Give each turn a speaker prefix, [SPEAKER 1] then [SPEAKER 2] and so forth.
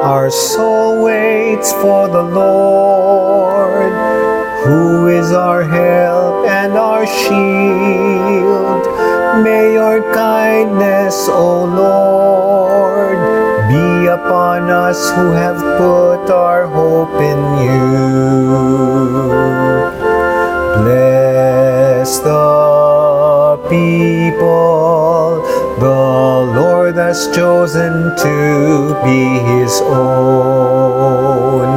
[SPEAKER 1] Our soul waits for the Lord, who is our help and our shield. May your kindness, O Lord, be upon us who have put our hope in you. Bless the people the Lord has chosen to be his own.